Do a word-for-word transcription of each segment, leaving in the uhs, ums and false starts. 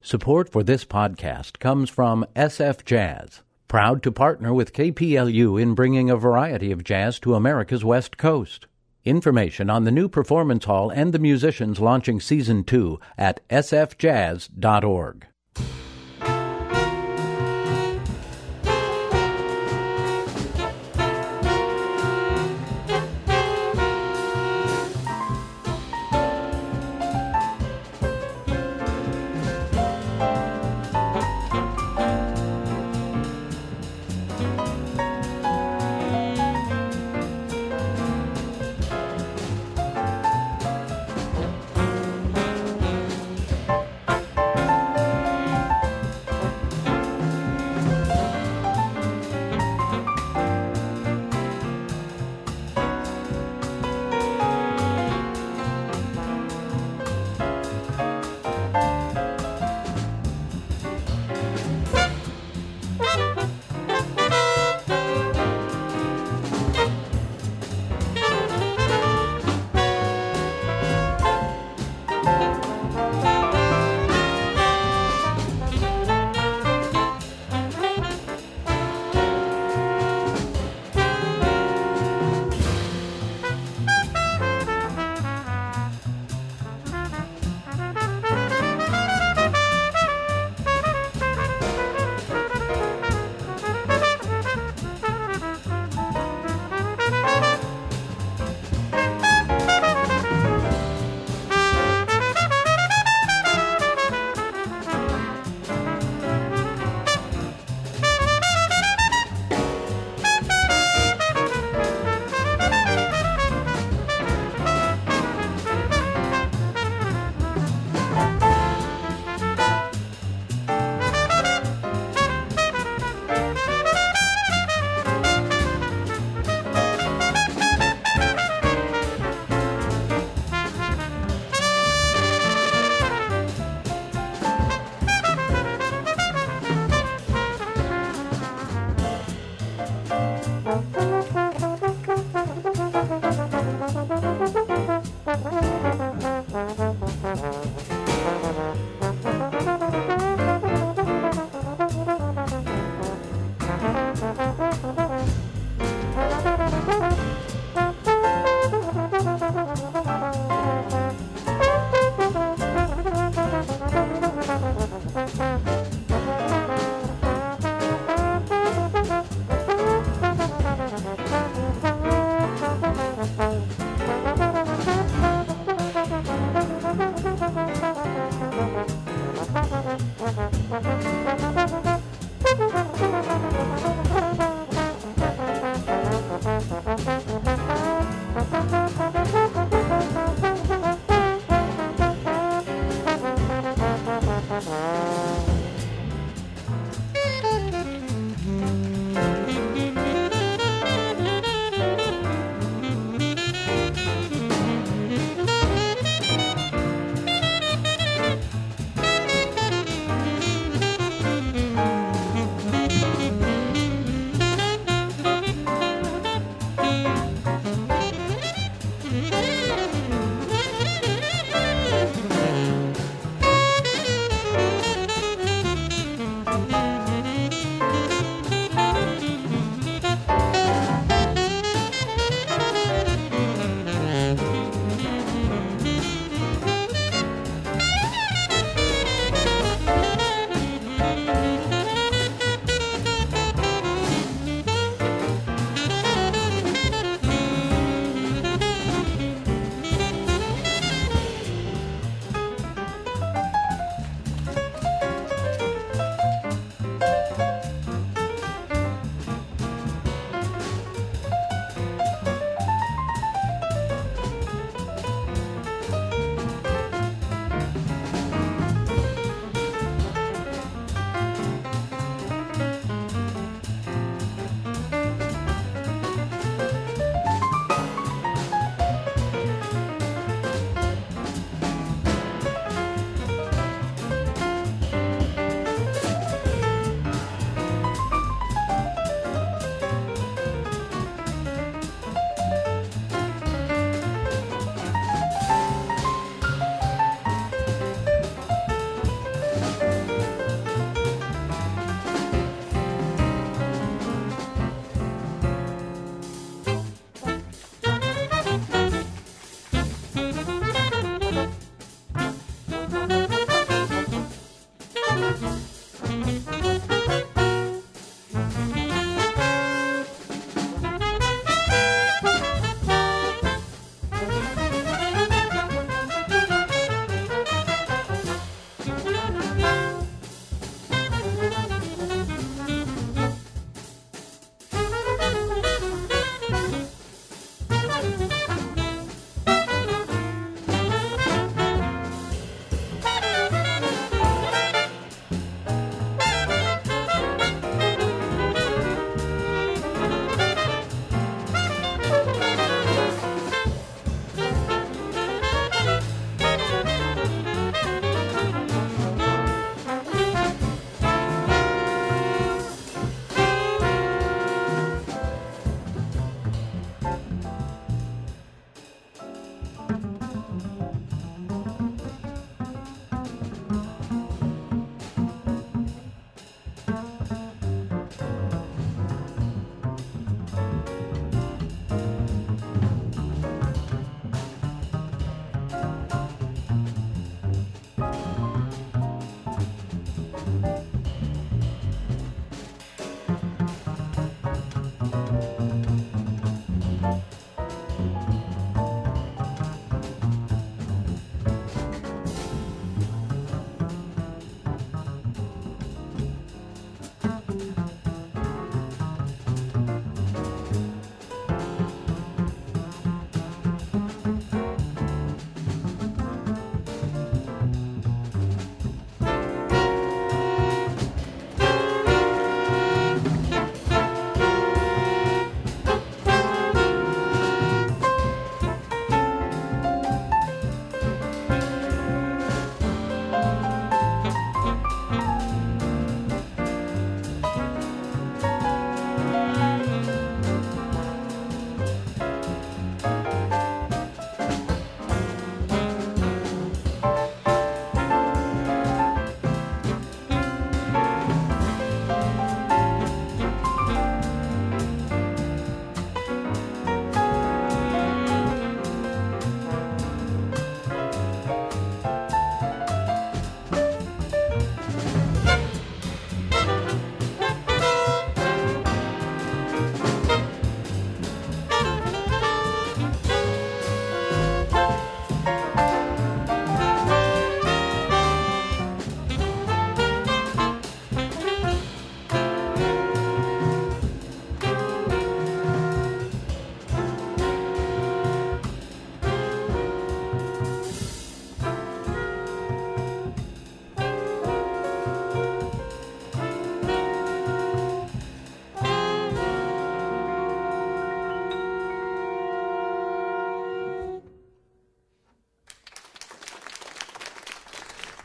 Support for this podcast comes from S F Jazz, proud to partner with K P L U in bringing a variety of jazz to America's West Coast. Information on the new performance hall and the musicians launching season two at s f jazz dot org.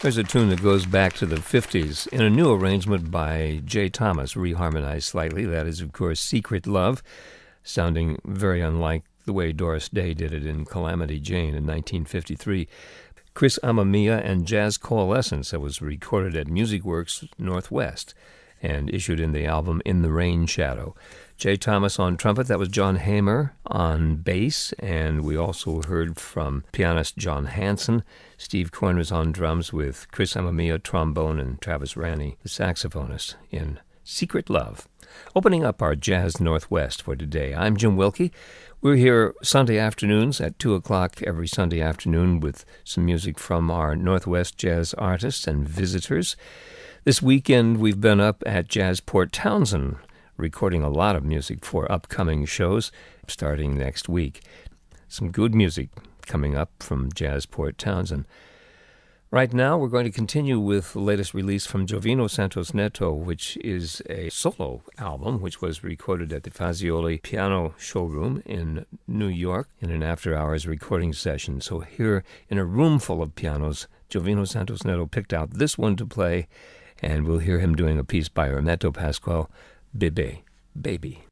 There's a tune that goes back to the fifties in a new arrangement by Jay Thomas, reharmonized slightly. That is, of course, Secret Love, sounding very unlike the way Doris Day did it in Calamity Jane in nineteen fifty-three. Chris Amamiya and Jazz Coalescence, that was recorded at Music Works Northwest and issued in the album In the Rain Shadow. Jay Thomas on trumpet, that was John Hamer on bass, and we also heard from pianist John Hanson. Steve Korn was on drums with Chris Amamiya, trombone, and Travis Ranney, the saxophonist, in Secret Love. Opening up our Jazz Northwest for today, I'm Jim Wilkie. We're here Sunday afternoons at two o'clock every Sunday afternoon with some music from our Northwest jazz artists and visitors. This weekend we've been up at Jazz Port Townsend, recording a lot of music for upcoming shows starting next week. Some good music coming up from Jazz Port Townsend. Right now, we're going to continue with the latest release from Jovino Santos Neto, which is a solo album, which was recorded at the Fazioli Piano Showroom in New York in an after-hours recording session. So here, in a room full of pianos, Jovino Santos Neto picked out this one to play, and we'll hear him doing a piece by Hermeto Pascoal, Bébé, Baby.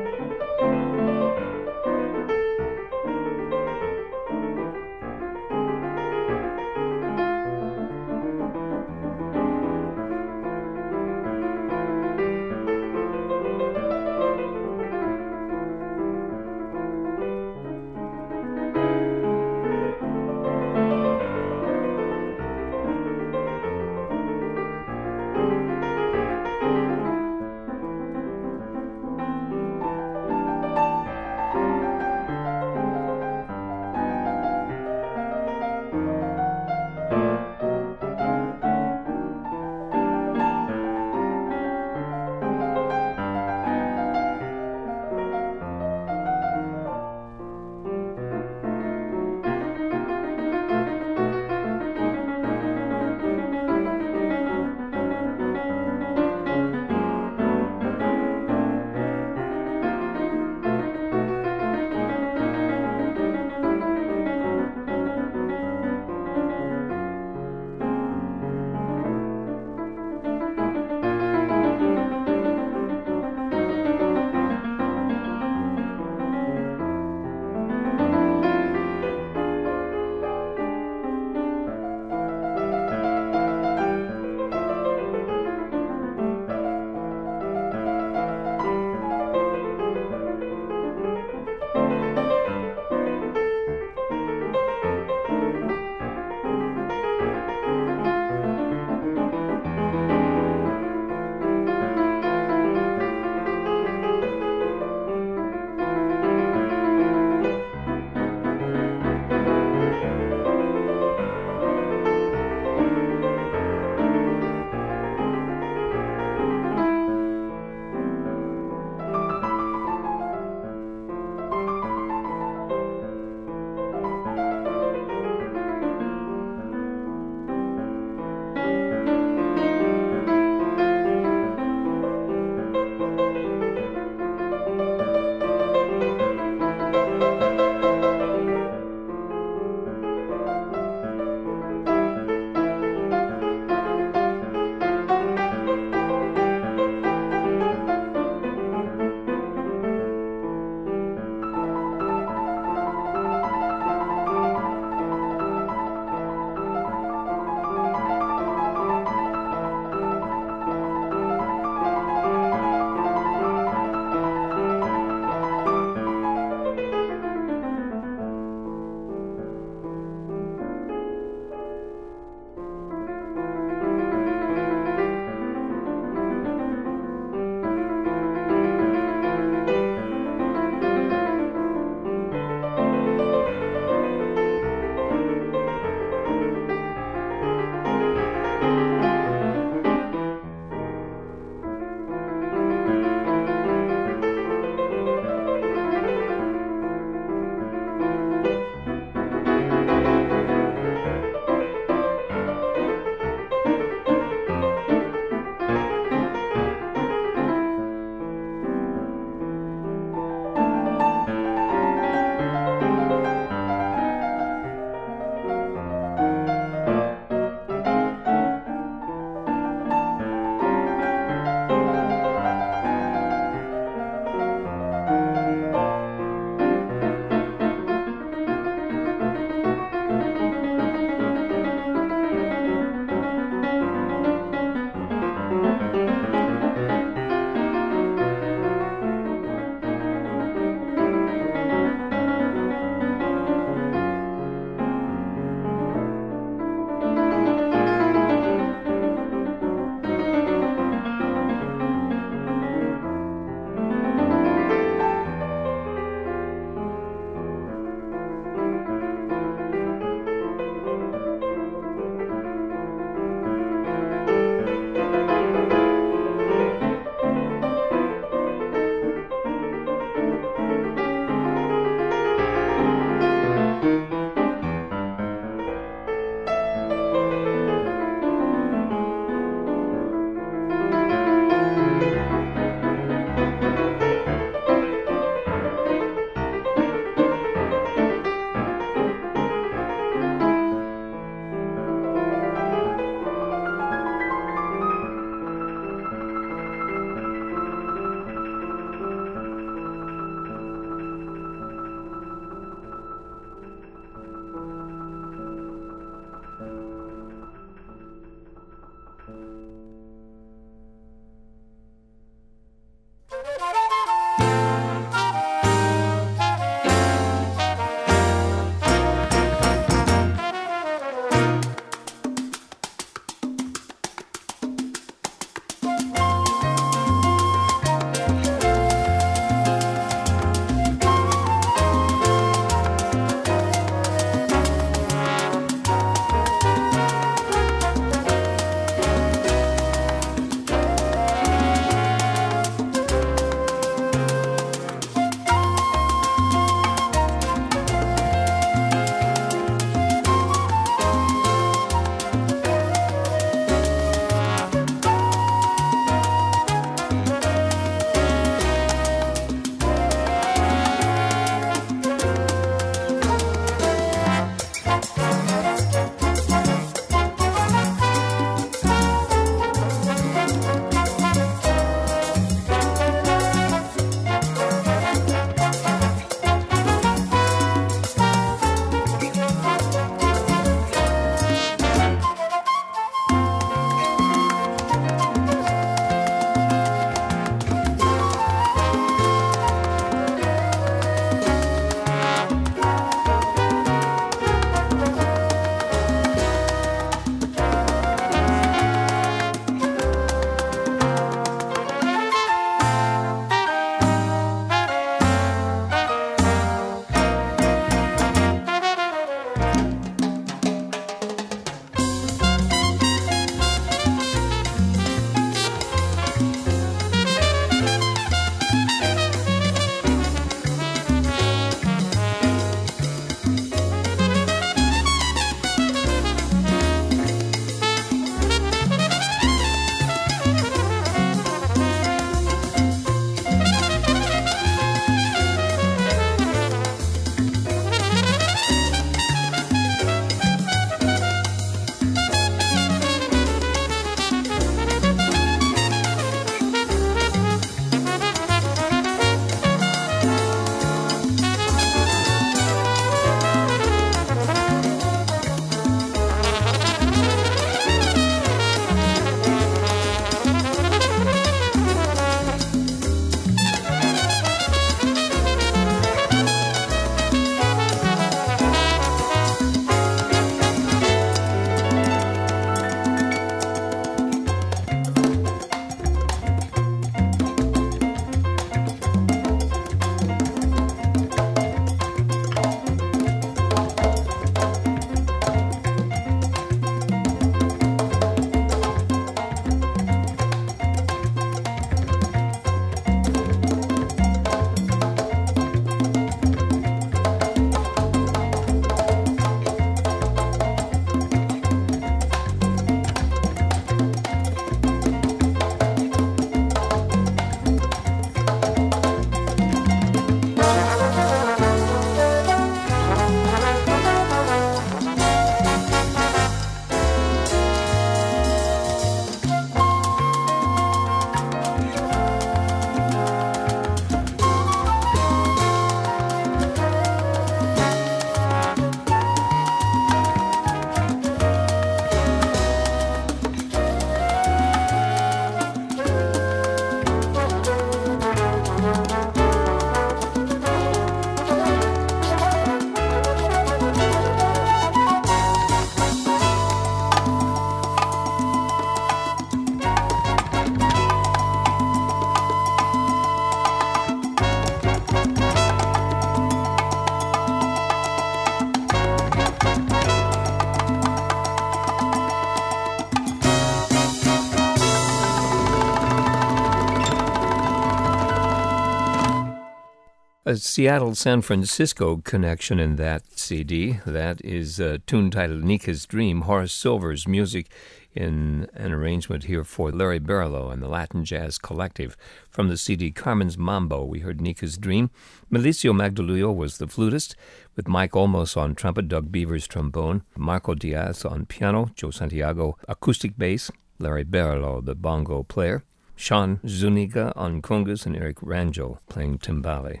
A Seattle-San Francisco connection in that C D. That is a tune titled Nika's Dream, Horace Silver's music in an arrangement here for Larry Barlow and the Latin Jazz Collective. From the C D Carmen's Mambo, we heard Nika's Dream. Milicio Magdaleno was the flutist, with Mike Olmos on trumpet, Doug Beavers trombone, Marco Diaz on piano, Joe Santiago acoustic bass, Larry Barlow the bongo player, Sean Zuniga on congas, and Eric Rangel playing timbale.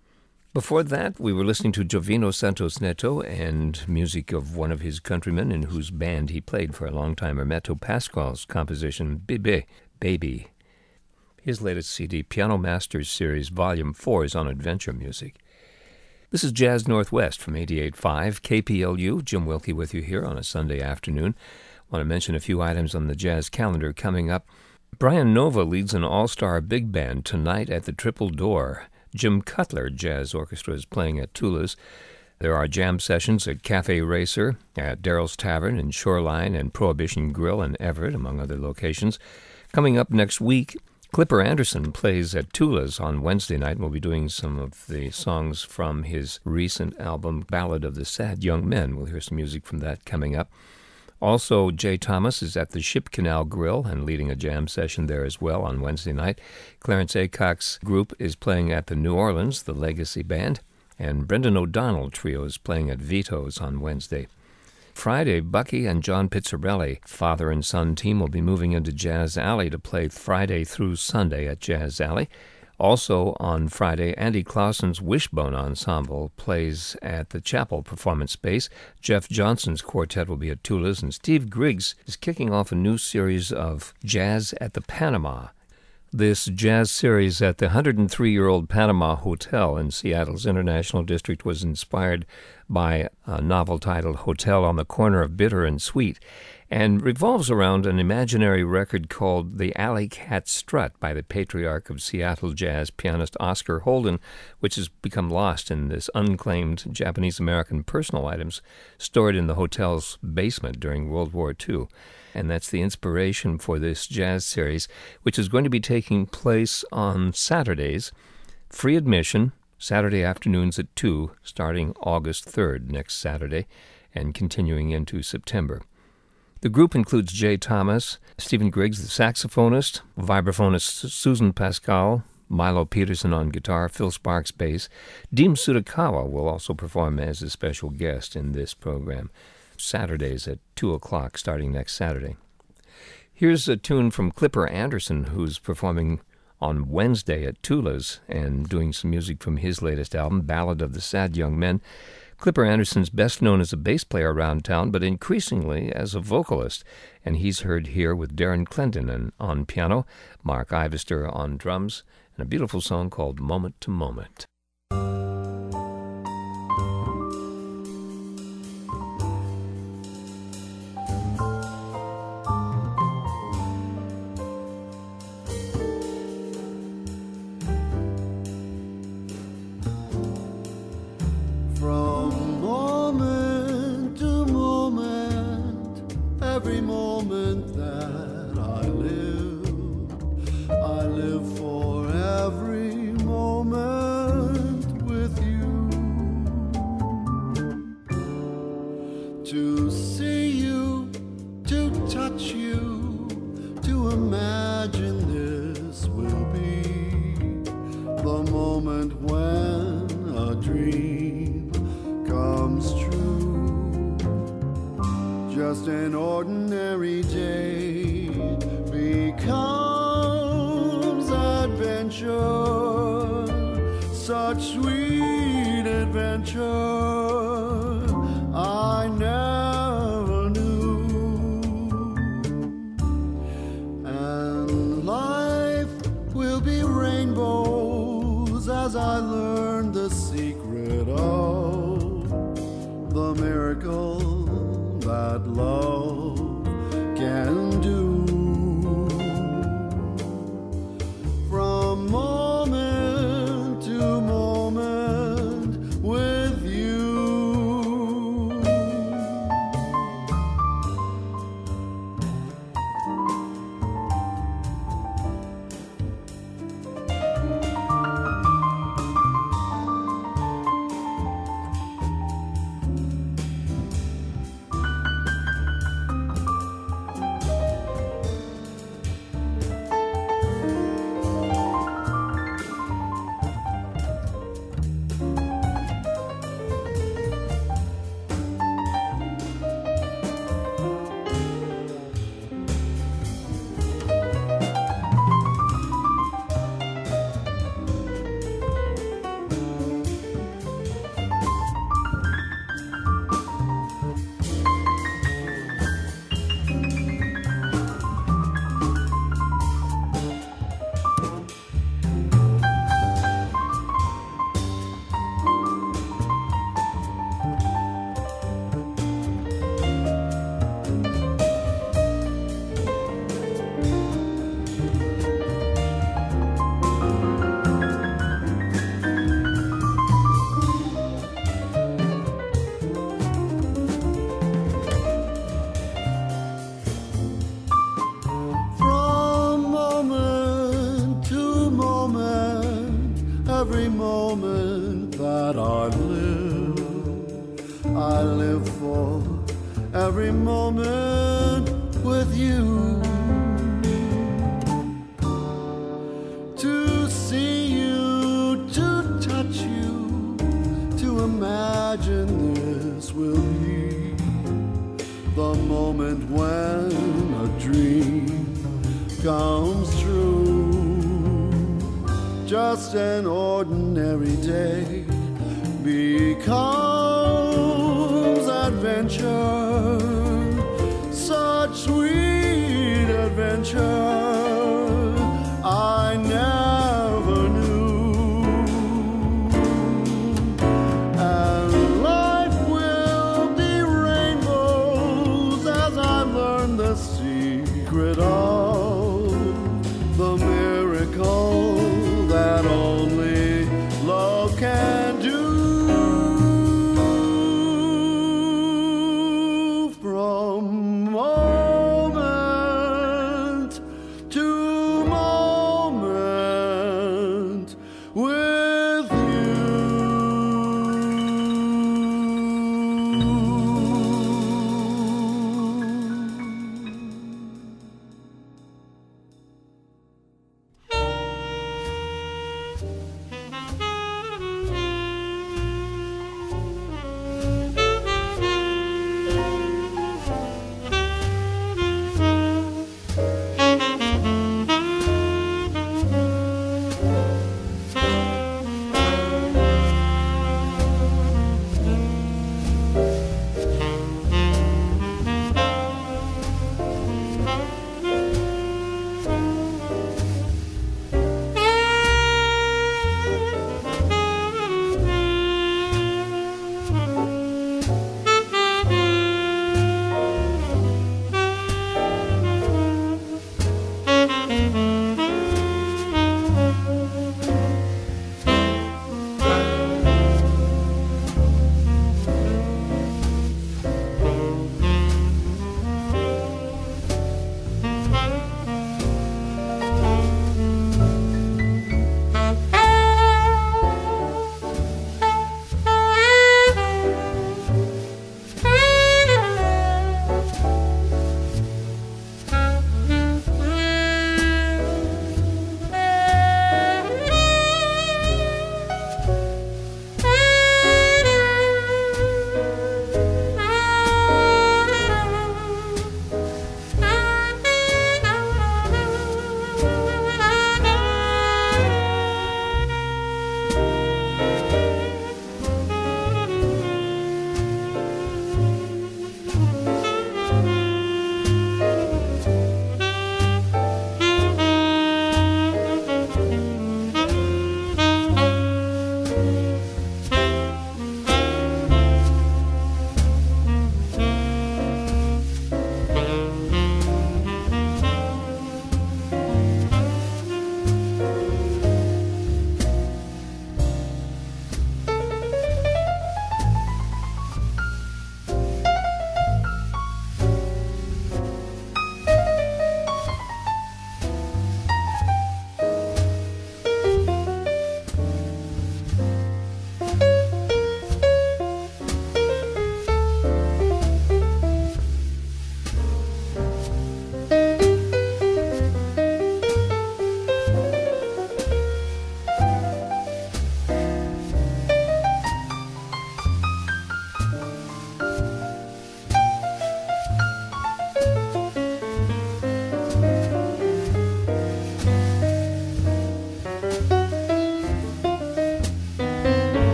Before that, we were listening to Jovino Santos Neto and music of one of his countrymen in whose band he played for a long time, Hermeto Pascual's composition, Bébé, Baby. His latest C D, Piano Masters Series, Volume four, is on adventure music. This is Jazz Northwest from eighty-eight point five K P L U. Jim Wilkie with you here on a Sunday afternoon. I want to mention a few items on the jazz calendar coming up. Brian Nova leads an all-star big band tonight at the Triple Door. Jim Cutler Jazz Orchestra is playing at Tula's. There are jam sessions at Cafe Racer, at Daryl's Tavern in Shoreline, and Prohibition Grill in Everett, among other locations. Coming up next week, Clipper Anderson plays at Tula's on Wednesday night, and we'll be doing some of the songs from his recent album, Ballad of the Sad Young Men. We'll hear some music from that coming up. Also, Jay Thomas is at the Ship Canal Grill and leading a jam session there as well on Wednesday night. Clarence Aycock's group is playing at the New Orleans, the Legacy Band, and Brendan O'Donnell Trio is playing at Vito's on Wednesday. Friday, Bucky and John Pizzarelli, father and son team, will be moving into Jazz Alley to play Friday through Sunday at Jazz Alley. Also on Friday, Andy Clausen's Wishbone Ensemble plays at the Chapel Performance Space. Jeff Johnson's quartet will be at Tula's, and Steve Griggs is kicking off a new series of Jazz at the Panama. This jazz series at the one hundred three-year-old Panama Hotel in Seattle's International District was inspired by a novel titled Hotel on the Corner of Bitter and Sweet, and revolves around an imaginary record called The Alley Cat Strut by the patriarch of Seattle jazz pianist Oscar Holden, which has become lost in this unclaimed Japanese-American personal items stored in the hotel's basement during World War Two. And that's the inspiration for this jazz series, which is going to be taking place on Saturdays, free admission, Saturday afternoons at two, starting August third, next Saturday, and continuing into September. The group includes Jay Thomas, Stephen Griggs, the saxophonist, vibraphonist Susan Pascal, Milo Peterson on guitar, Phil Sparks bass. Deem Sudakawa will also perform as a special guest in this program. Saturdays at two o'clock, starting next Saturday. Here's a tune from Clipper Anderson, who's performing on Wednesday at Tula's and doing some music from his latest album, Ballad of the Sad Young Men. Clipper Anderson's best known as a bass player around town, but increasingly as a vocalist, and he's heard here with Darren Clendenin on piano, Mark Ivester on drums, and a beautiful song called Moment to Moment. Every moment that I live, I live for every moment with you. To see you, to touch you, to imagine this will be the moment when a dream comes true. Just an ordinary day becomes adventure, such sweet adventure I never knew. And life will be rainbows as I learn the secret of the miracle that love can do. From moment to moment with you. I live for every moment with you. To see you, to touch you, to imagine this will be the moment when a dream comes true. Just an ordinary day becomes adventure, such sweet adventure I never knew. And life will be rainbows as I learn the secret of the miracle that only love can do.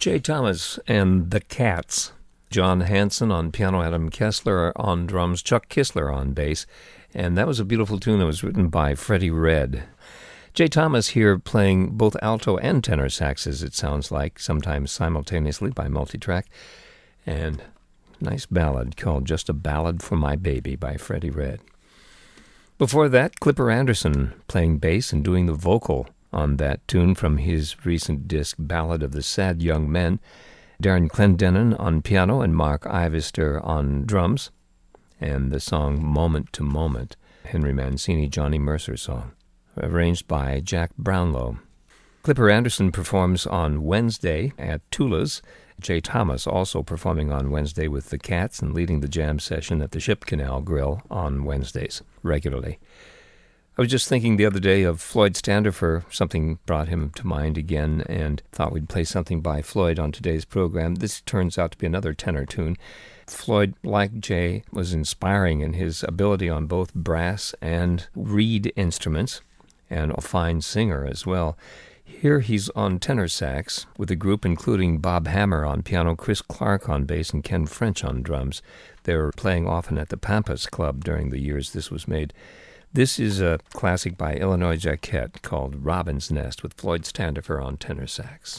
Jay Thomas and the Cats. John Hanson on piano, Adam Kessler on drums, Chuck Kissler on bass. And that was a beautiful tune that was written by Freddie Redd. Jay Thomas here playing both alto and tenor saxes, it sounds like, sometimes simultaneously by multitrack. And a nice ballad called Just a Ballad for My Baby by Freddie Redd. Before that, Clipper Anderson playing bass and doing the vocal on that tune from his recent disc, Ballad of the Sad Young Men. Darren Clendenin on piano and Mark Ivester on drums. And the song Moment to Moment, Henry Mancini, Johnny Mercer song, arranged by Jack Brownlow. Clipper Anderson performs on Wednesday at Tula's. Jay Thomas also performing on Wednesday with the Cats and leading the jam session at the Ship Canal Grill on Wednesdays regularly. I was just thinking the other day of Floyd Standifer. Something brought him to mind again and thought we'd play something by Floyd on today's program. This turns out to be another tenor tune. Floyd, like Jay, was inspiring in his ability on both brass and reed instruments, and a fine singer as well. Here he's on tenor sax with a group including Bob Hammer on piano, Chris Clark on bass, and Ken French on drums. They were playing often at the Pampas Club during the years this was made. This is a classic by Illinois Jacquet called Robin's Nest with Floyd Standifer on tenor sax.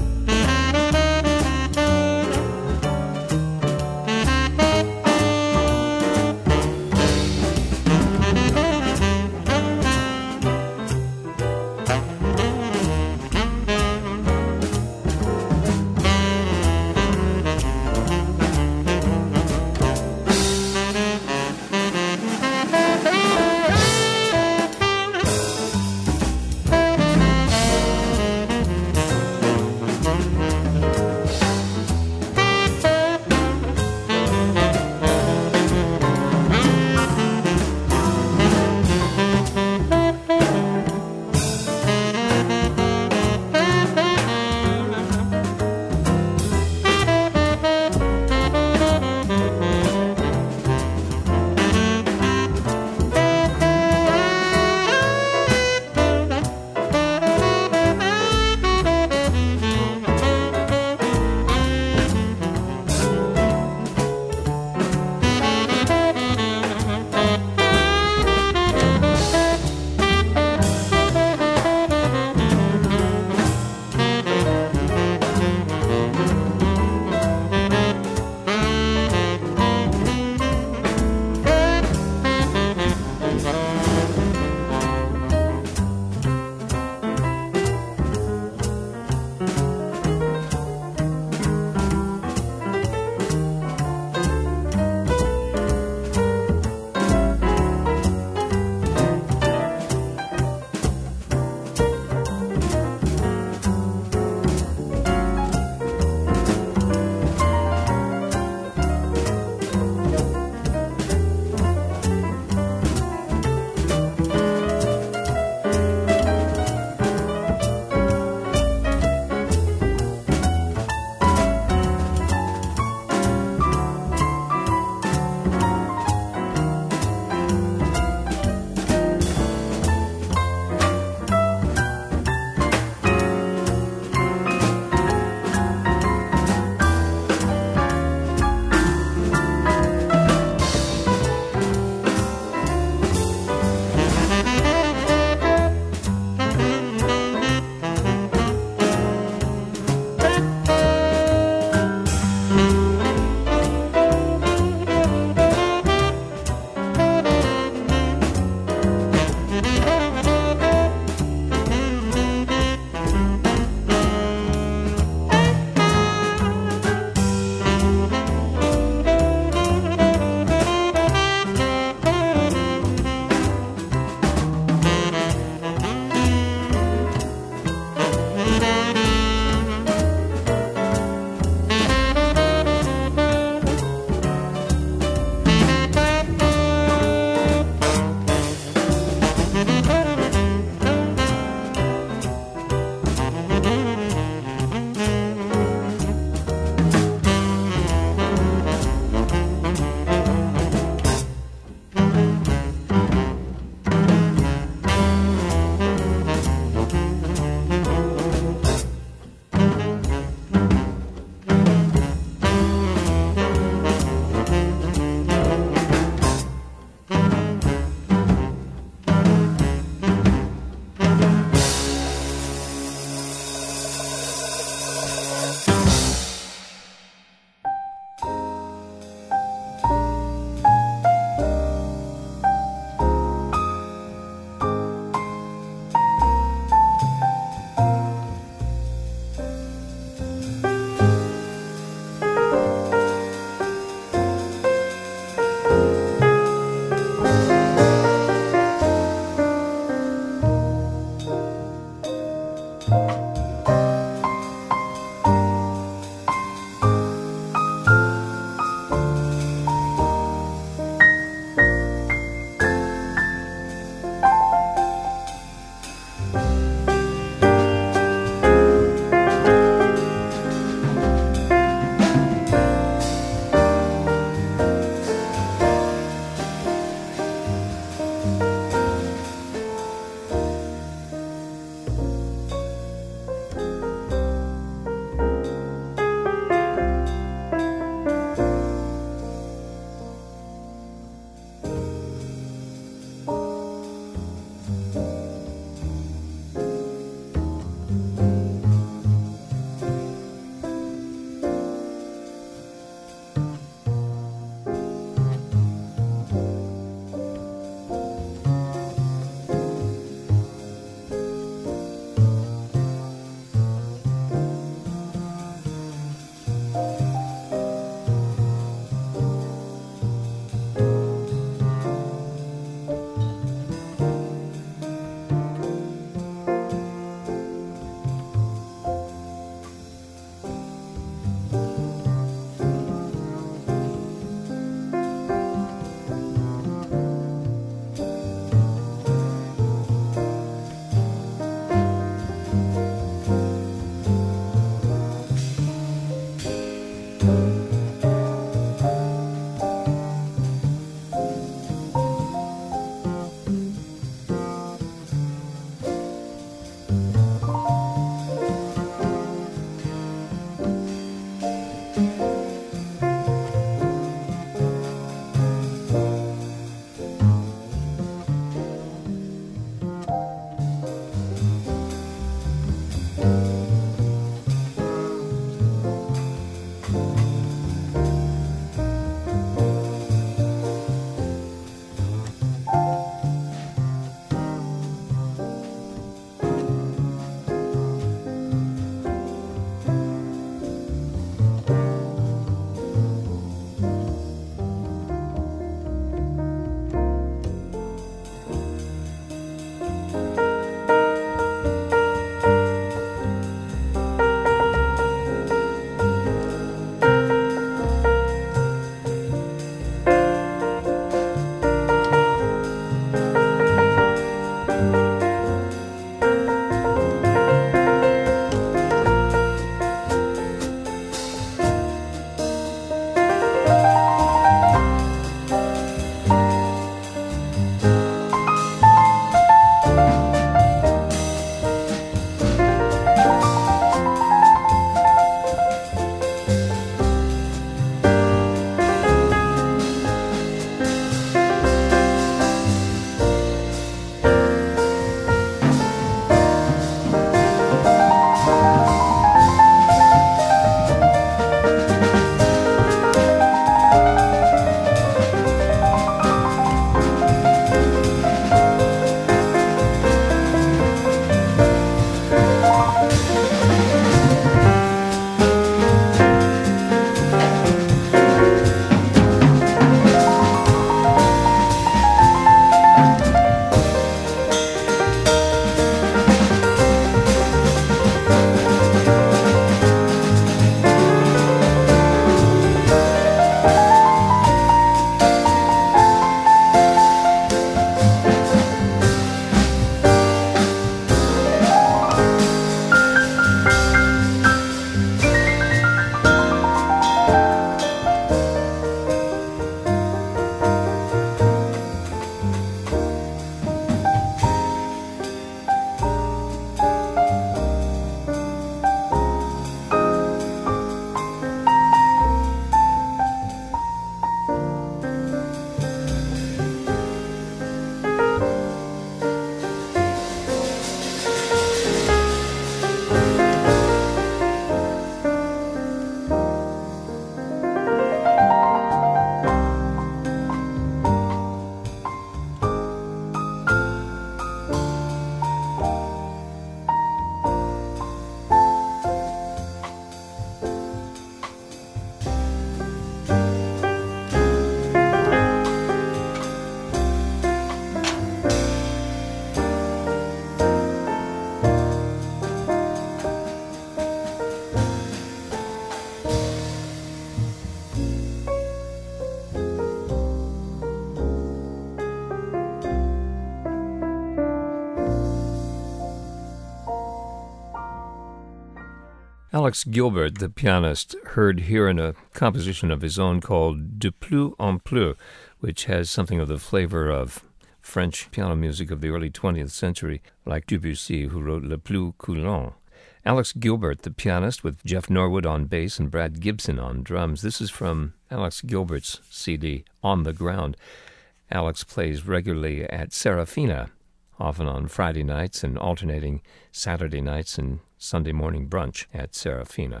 Alex Gilbert, the pianist, heard here in a composition of his own called De Plus en Plus, which has something of the flavor of French piano music of the early twentieth century, like Debussy, who wrote Le Plus Coulant. Alex Gilbert, the pianist, with Jeff Norwood on bass and Brad Gibson on drums. This is from Alex Gilbert's C D, On the Ground. Alex plays regularly at Serafina, often on Friday nights and alternating Saturday nights and Sunday morning brunch at Serafina.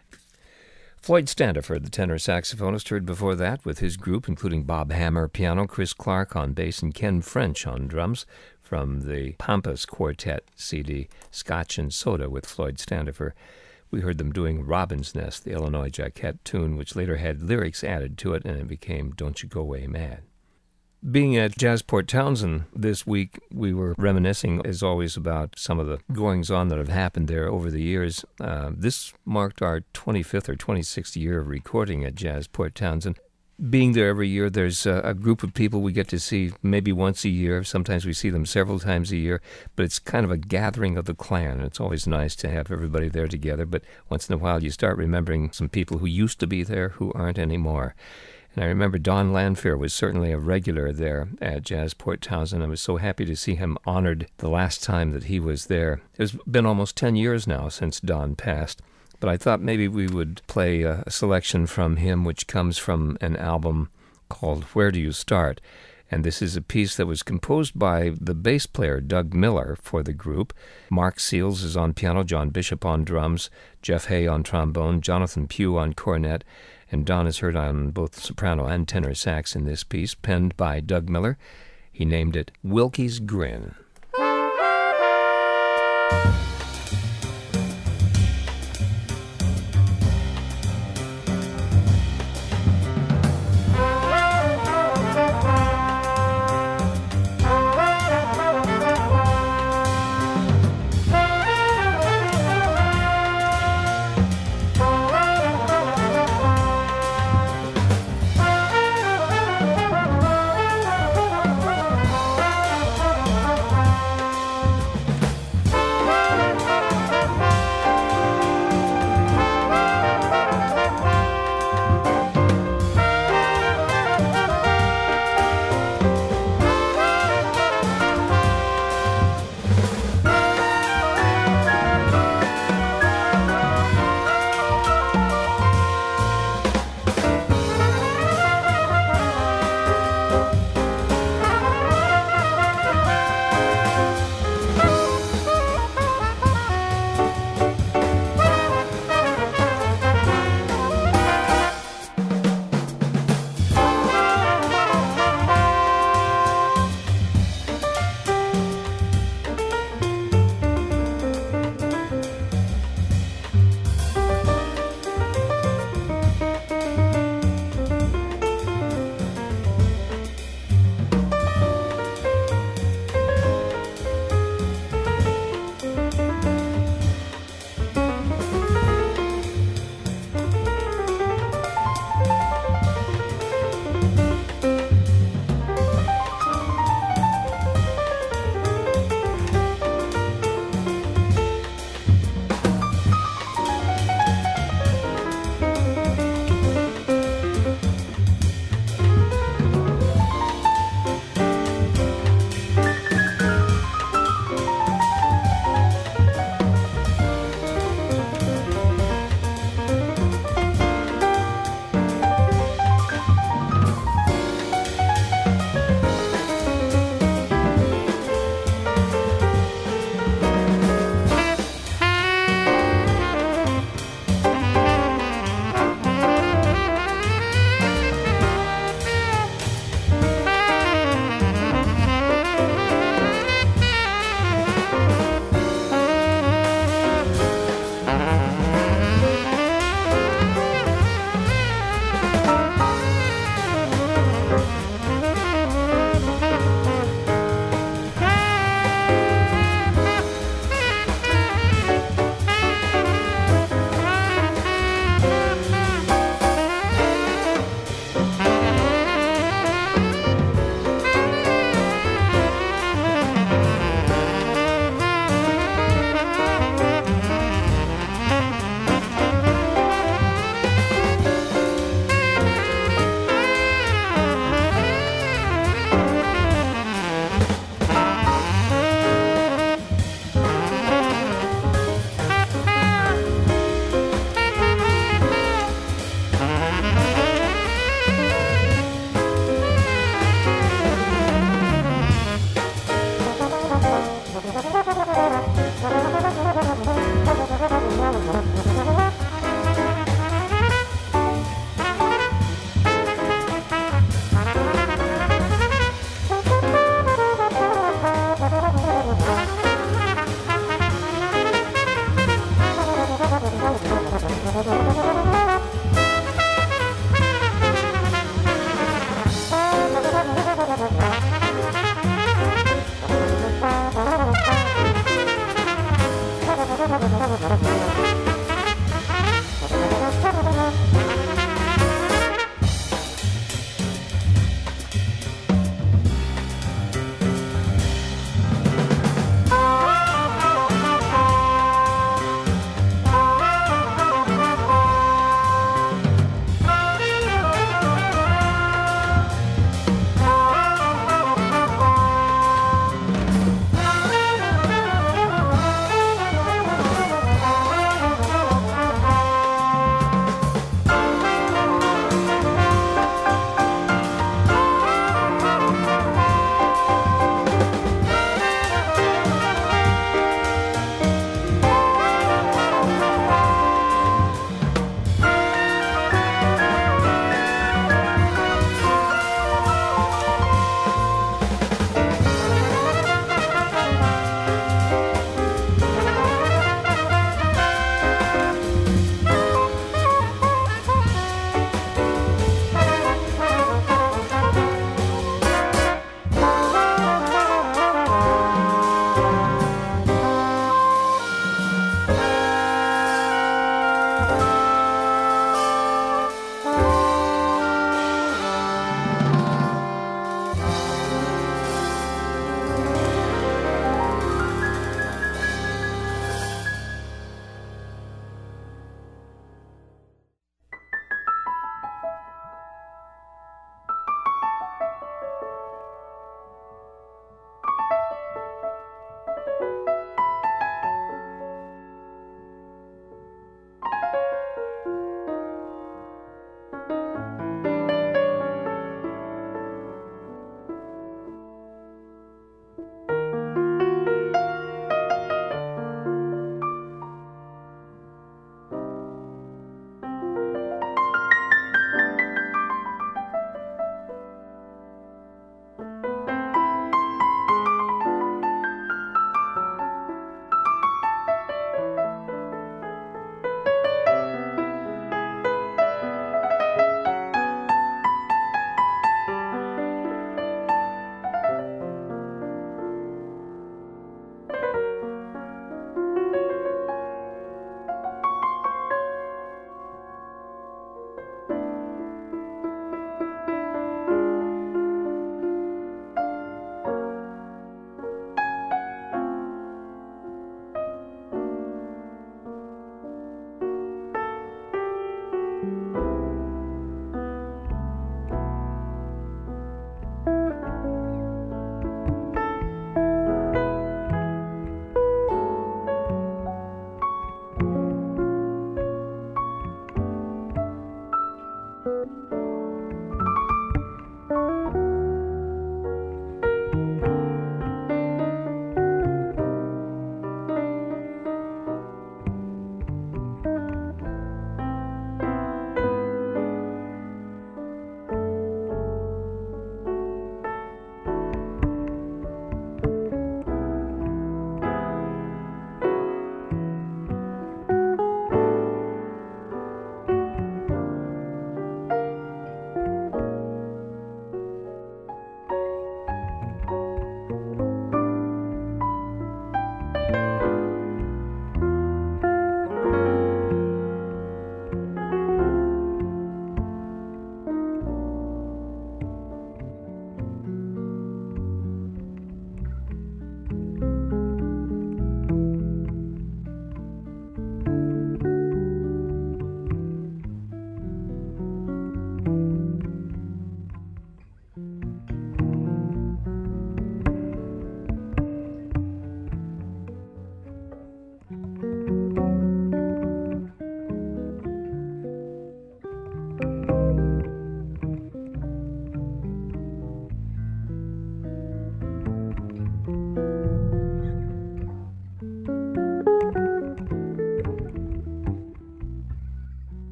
Floyd Standifer, the tenor saxophonist, heard before that with his group, including Bob Hammer piano, Chris Clark on bass, and Ken French on drums, from the Pampas Quartet C D, Scotch and Soda with Floyd Standifer. We heard them doing Robin's Nest, the Illinois Jacquet tune, which later had lyrics added to it, and it became Don't You Go Away Mad. Being at Jazzport Townsend this week, we were reminiscing, as always, about some of the goings-on that have happened there over the years. Uh, this marked our twenty-fifth or twenty-sixth year of recording at Jazzport Townsend. Being there every year, there's a, a group of people we get to see maybe once a year. Sometimes we see them several times a year, but it's kind of a gathering of the clan. It's always nice to have everybody there together, but once in a while you start remembering some people who used to be there who aren't anymore. And I remember Don Lanfear was certainly a regular there at Jazzport Townsend. I was so happy to see him honored the last time that he was there. It's been almost ten years now since Don passed, but I thought maybe we would play a, a selection from him, which comes from an album called Where Do You Start? And this is a piece that was composed by the bass player Doug Miller for the group. Mark Seals is on piano, John Bishop on drums, Jeff Hay on trombone, Jonathan Pugh on cornet, and Don is heard on both soprano and tenor sax in this piece, penned by Doug Miller. He named it Wilkie's Grin. Thank you.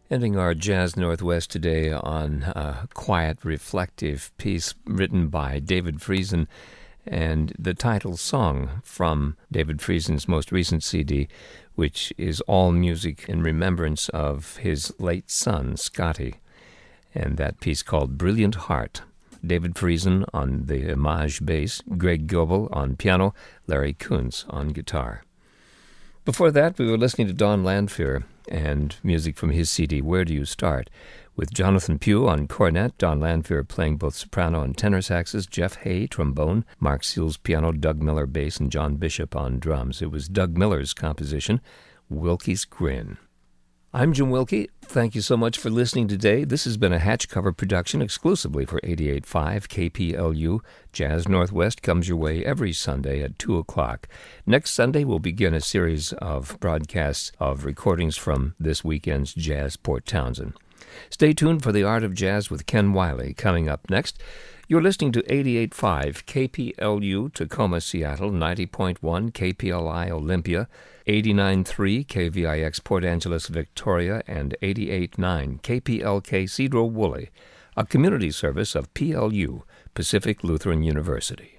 Ending our Jazz Northwest today on a quiet, reflective piece written by David Friesen, and the title song from David Friesen's most recent C D, which is all music in remembrance of his late son, Scotty, and that piece called Brilliant Heart. David Friesen on the homage bass, Greg Goebel on piano, Larry Kuntz on guitar. Before that, we were listening to Don Landfear and music from his C D, Where Do You Start?, with Jonathan Pugh on cornet, Don Landfear playing both soprano and tenor saxes, Jeff Hay, trombone, Mark Seals piano, Doug Miller bass, and John Bishop on drums. It was Doug Miller's composition, Wilkie's Grin. I'm Jim Wilkie. Thank you so much for listening today. This has been a Hatch Cover production exclusively for eighty-eight point five K P L U. Jazz Northwest comes your way every Sunday at two o'clock. Next Sunday, we'll begin a series of broadcasts of recordings from this weekend's Jazz Port Townsend. Stay tuned for The Art of Jazz with Ken Wiley coming up next. You're listening to eighty-eight point five K P L U Tacoma, Seattle, ninety point one K P L I Olympia, eighty-nine point three K V I X Port Angeles, Victoria, and eighty-eight point nine K P L K Cedro Woolley, a community service of P L U, Pacific Lutheran University.